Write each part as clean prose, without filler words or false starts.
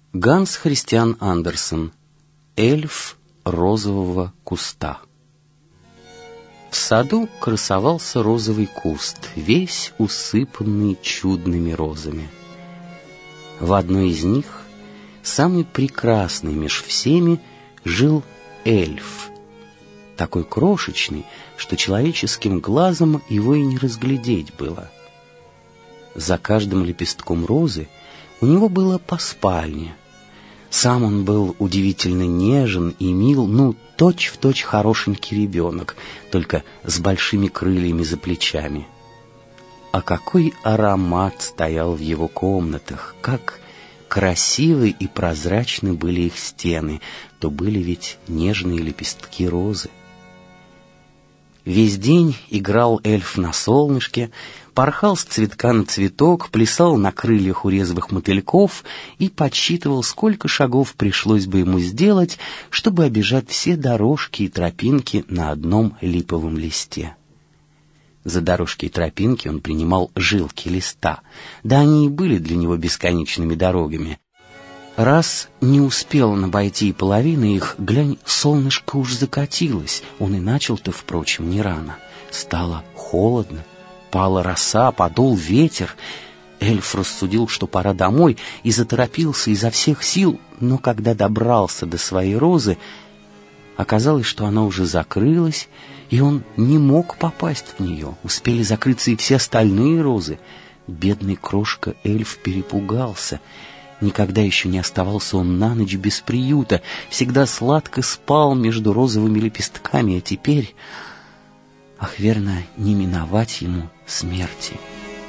Ганс Христиан Андерсен. Эльф розового куста. В саду красовался розовый куст, весь усыпанный чудными розами. В одной из них, самый прекрасный меж всеми, жил эльф, такой крошечный, что человеческим глазом его и не разглядеть было. За каждым лепестком розы у него было по спальне. Сам он был удивительно нежен и мил, точь-в-точь хорошенький ребенок, только с большими крыльями за плечами. А какой аромат стоял в его комнатах, как красивы и прозрачны были их стены, то были ведь нежные лепестки розы. Весь день играл эльф на солнышке, порхал с цветка на цветок, плясал на крыльях у резвых мотыльков и подсчитывал, сколько шагов пришлось бы ему сделать, чтобы обежать все дорожки и тропинки на одном липовом листе. За дорожки и тропинки он принимал жилки листа, да они и были для него бесконечными дорогами. Раз не успел он обойти и половины их, глянь, солнышко уж закатилось. Он и начал-то, впрочем, не рано. Стало холодно, пала роса, подул ветер. Эльф рассудил, что пора домой, и заторопился изо всех сил, но когда добрался до своей розы, оказалось, что она уже закрылась, и он не мог попасть в нее. Успели закрыться и все остальные розы. Бедный крошка-эльф перепугался. Никогда еще не оставался он на ночь без приюта, всегда сладко спал между розовыми лепестками, а теперь, верно, не миновать ему смерти.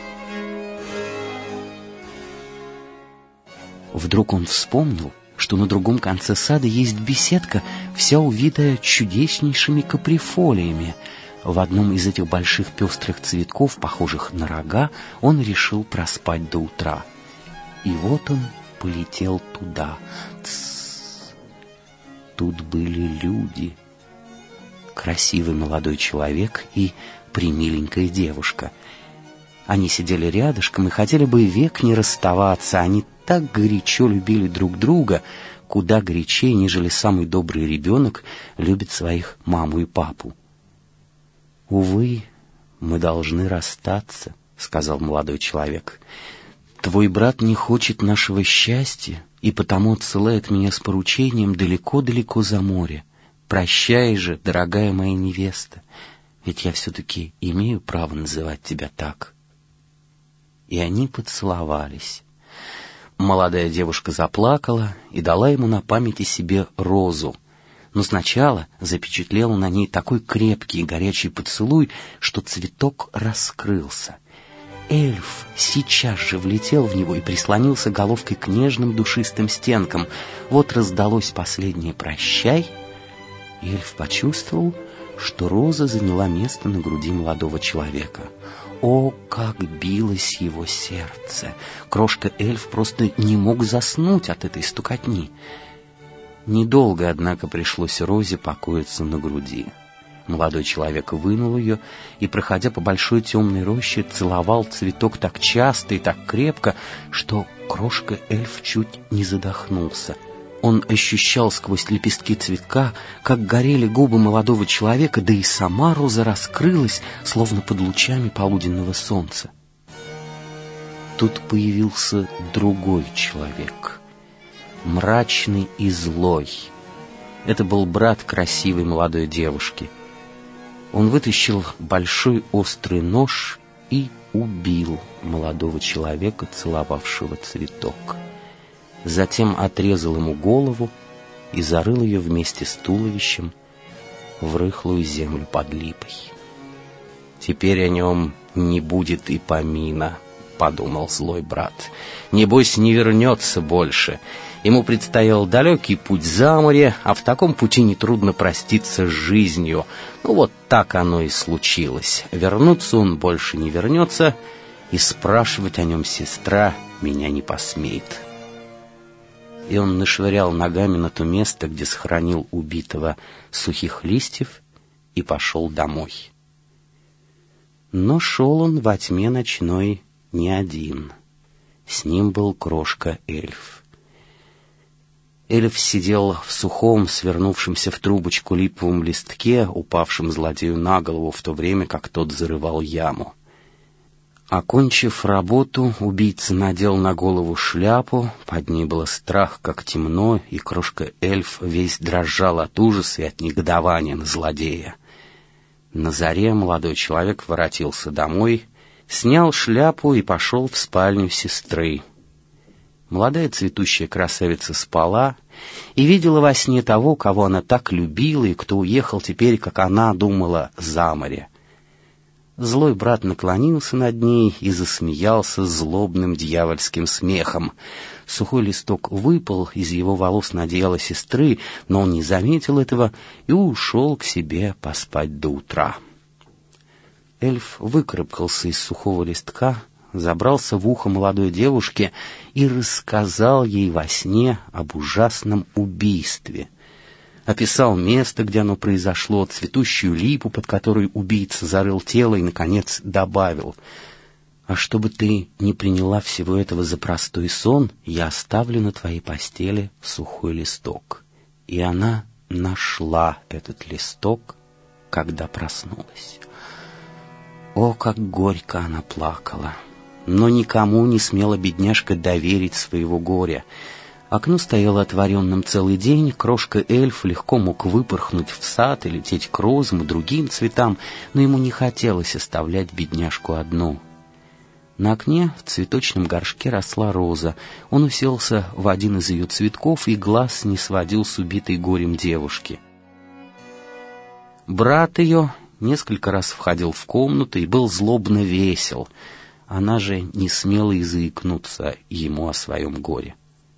Вдруг он вспомнил, что на другом конце сада есть беседка, вся увитая чудеснейшими каприфолиями. В одном из этих больших пестрых цветков, похожих на рога, он решил проспать до утра. И вот он полетел туда. Тут были люди. Красивый молодой человек и премиленькая девушка. Они сидели рядышком и хотели бы век не расставаться. Они так горячо любили друг друга, куда горячее, нежели самый добрый ребенок любит своих маму и папу. «Увы, мы должны расстаться», — сказал молодой человек. «Твой брат не хочет нашего счастья и потому отсылает меня с поручением далеко-далеко за море. Прощай же, дорогая моя невеста, ведь я все-таки имею право называть тебя так». И они поцеловались. Молодая девушка заплакала и дала ему на память о себе розу. Но сначала запечатлела на ней такой крепкий и горячий поцелуй, что цветок раскрылся. Эльф сейчас же влетел в него и прислонился головкой к нежным душистым стенкам. Вот раздалось последнее «прощай», и эльф почувствовал, что роза заняла место на груди молодого человека. О, как билось его сердце! Крошка-эльф просто не мог заснуть от этой стукотни. Недолго, однако, пришлось розе покоиться на груди. Молодой человек вынул ее и, проходя по большой темной роще, целовал цветок так часто и так крепко, что крошка-эльф чуть не задохнулся. Он ощущал сквозь лепестки цветка, как горели губы молодого человека, да и сама роза раскрылась, словно под лучами полуденного солнца. Тут появился другой человек, мрачный и злой. Это был брат красивой молодой девушки. Он вытащил большой острый нож и убил молодого человека, целовавшего цветок. Затем отрезал ему голову и зарыл ее вместе с туловищем в рыхлую землю под липой. «Теперь о нем не будет и помина», — подумал злой брат. «Небось, не вернется больше. Ему предстоял далекий путь за море, а в таком пути нетрудно проститься с жизнью. Вот так оно и случилось. Вернуться он больше не вернется, и спрашивать о нем сестра меня не посмеет». И он нашвырял ногами на то место, где схоронил убитого, сухих листьев, и пошел домой. Но шел он во тьме ночной не один. С ним был крошка-эльф. Эльф сидел в сухом, свернувшемся в трубочку липовом листке, упавшем злодею на голову, в то время как тот зарывал яму. Окончив работу, убийца надел на голову шляпу, под ней было страх, как темно, и крошка-эльф весь дрожал от ужаса и от негодования на злодея. На заре молодой человек воротился домой, снял шляпу и пошел в спальню сестры. Молодая цветущая красавица спала и видела во сне того, кого она так любила и кто уехал теперь, как она думала, за море. Злой брат наклонился над ней и засмеялся злобным дьявольским смехом. Сухой листок выпал из его волос на одеяло сестры, но он не заметил этого и ушел к себе поспать до утра. Эльф выкарабкался из сухого листка, забрался в ухо молодой девушке и рассказал ей во сне об ужасном убийстве. Описал место, где оно произошло, цветущую липу, под которой убийца зарыл тело, и, наконец, добавил: «А чтобы ты не приняла всего этого за простой сон, я оставлю на твоей постели сухой листок». И она нашла этот листок, когда проснулась. О, как горько она плакала! Но никому не смела бедняжка доверить своего горя. Окно стояло отворенным целый день, крошка-эльф легко мог выпорхнуть в сад и лететь к розам и другим цветам, но ему не хотелось оставлять бедняжку одну. На окне в цветочном горшке росла роза. Он уселся в один из ее цветков и глаз не сводил с убитой горем девушки. Брат ее несколько раз входил в комнату и был злобно весел. Она же не смела и заикнуться ему о своем горе.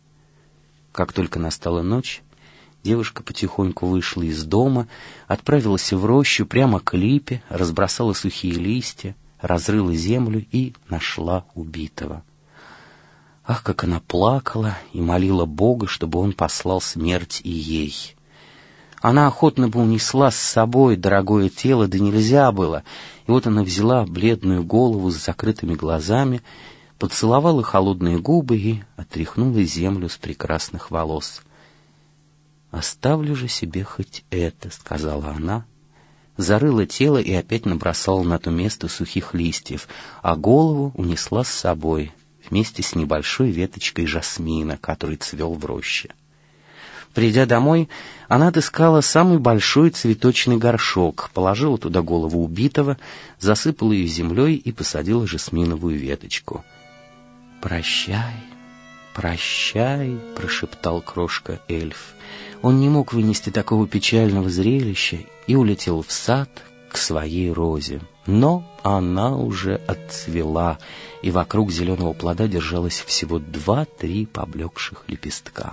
Как только настала ночь, девушка потихоньку вышла из дома, отправилась в рощу прямо к липе, разбросала сухие листья, разрыла землю и нашла убитого. Ах, как она плакала и молила Бога, чтобы он послал смерть и ей. Она охотно бы унесла с собой дорогое тело, да нельзя было, и вот она взяла бледную голову с закрытыми глазами, поцеловала холодные губы и отряхнула землю с прекрасных волос. «Оставлю же себе хоть это», — сказала она, зарыла тело и опять набросала на то место сухих листьев, а голову унесла с собой вместе с небольшой веточкой жасмина, который цвел в роще. Придя домой, она отыскала самый большой цветочный горшок, положила туда голову убитого, засыпала ее землей и посадила жасминовую веточку. «Прощай, прощай», — прошептал крошка-эльф. Он не мог вынести такого печального зрелища и улетел в сад к своей розе. Но она уже отцвела, и вокруг зеленого плода держалось всего 2-3 поблекших лепестка.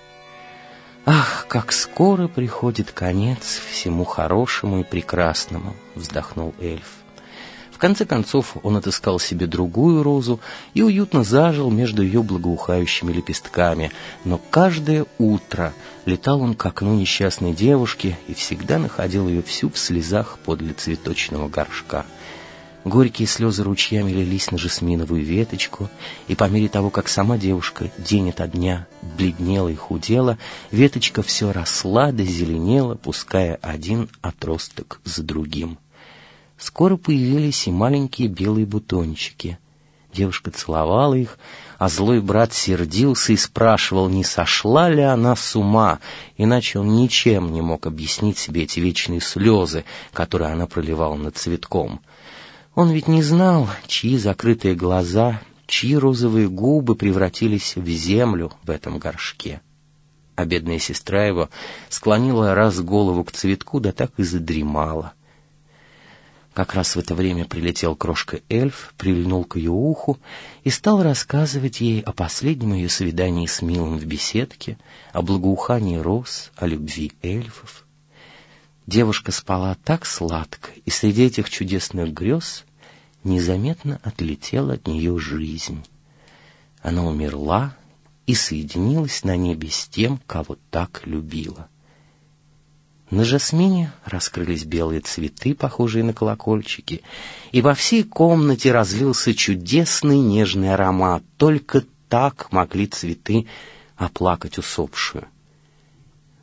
«Ах, как скоро приходит конец всему хорошему и прекрасному!» — вздохнул эльф. В конце концов он отыскал себе другую розу и уютно зажил между ее благоухающими лепестками, но каждое утро летал он к окну несчастной девушки и всегда находил ее всю в слезах подле цветочного горшка. Горькие слезы ручьями лились на жасминовую веточку, и по мере того, как сама девушка день ото дня бледнела и худела, веточка все росла да зеленела, пуская один отросток за другим. Скоро появились и маленькие белые бутончики. Девушка целовала их, а злой брат сердился и спрашивал, не сошла ли она с ума, иначе он ничем не мог объяснить себе эти вечные слезы, которые она проливала над цветком. Он ведь не знал, чьи закрытые глаза, чьи розовые губы превратились в землю в этом горшке. А бедная сестра его склонила раз голову к цветку, да так и задремала. Как раз в это время прилетел крошка-эльф, прильнул к ее уху и стал рассказывать ей о последнем ее свидании с милым в беседке, о благоухании роз, о любви эльфов. Девушка спала так сладко, и среди этих чудесных грез незаметно отлетела от нее жизнь. Она умерла и соединилась на небе с тем, кого так любила. На жасмине раскрылись белые цветы, похожие на колокольчики, и во всей комнате разлился чудесный нежный аромат. Только так могли цветы оплакать усопшую.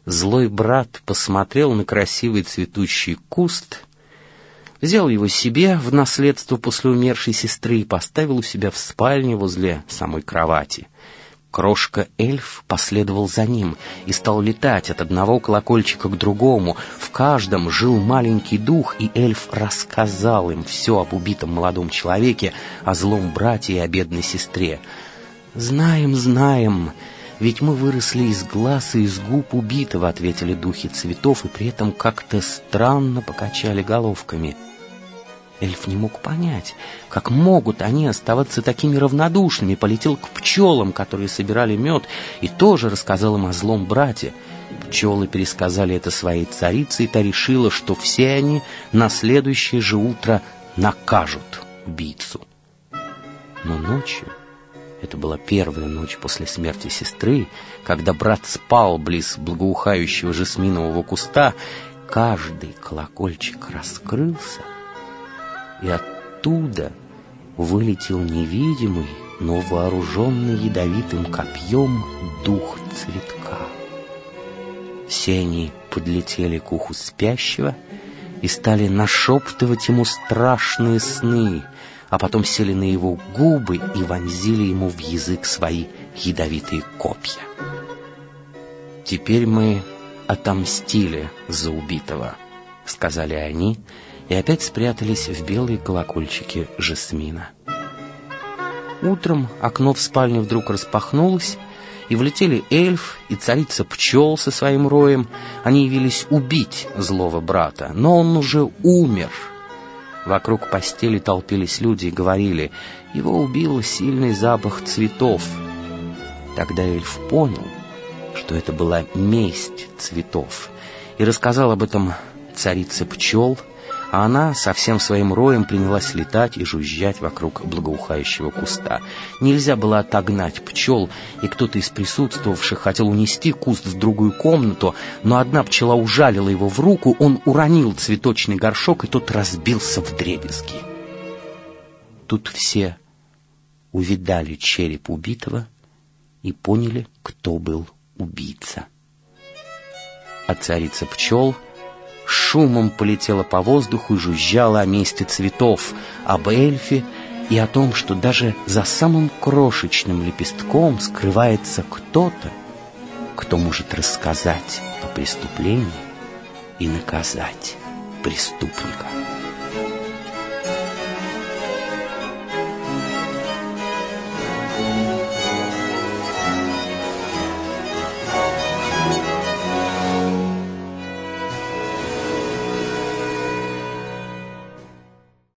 злой брат посмотрел на красивый цветущий куст, взял его себе в наследство после умершей сестры и поставил у себя в спальне возле самой кровати. Крошка-эльф последовал за ним и стал летать от одного колокольчика к другому. В каждом жил маленький дух, и эльф рассказал им все об убитом молодом человеке, о злом брате и о бедной сестре. «Знаем, знаем, ведь мы выросли из глаз и из губ убитого», — ответили духи цветов, и при этом как-то странно покачали головками. Эльф не мог понять, как могут они оставаться такими равнодушными, полетел к пчелам, которые собирали мед, и тоже рассказал им о злом брате. Пчелы пересказали это своей царице, и та решила, что все они на следующее же утро накажут убийцу. Но ночью, это была первая ночь после смерти сестры, когда брат спал близ благоухающего жасминового куста, каждый колокольчик раскрылся, и оттуда вылетел невидимый, но вооруженный ядовитым копьем дух цветка. Все они подлетели к уху спящего и стали нашептывать ему страшные сны, а потом сели на его губы и вонзили ему в язык свои ядовитые копья. «Теперь мы отомстили за убитого», — сказали они, и опять спрятались в белые колокольчики жасмина. Утром окно в спальне вдруг распахнулось, и влетели эльф и царица пчел со своим роем. Они явились убить злого брата, но он уже умер. Вокруг постели толпились люди и говорили: «Его убил сильный запах цветов». Тогда эльф понял, что это была месть цветов, и рассказал об этом царице пчел, а она со всем своим роем принялась летать и жужжать вокруг благоухающего куста. Нельзя было отогнать пчел, и кто-то из присутствовавших хотел унести куст в другую комнату, но одна пчела ужалила его в руку, он уронил цветочный горшок, и тот разбился вдребезги. Тут все увидали череп убитого и поняли, кто был убийца. А царица пчел шумом полетела по воздуху и жужжала о месте цветов, об эльфе и о том, что даже за самым крошечным лепестком скрывается кто-то, кто может рассказать о преступлении и наказать преступника.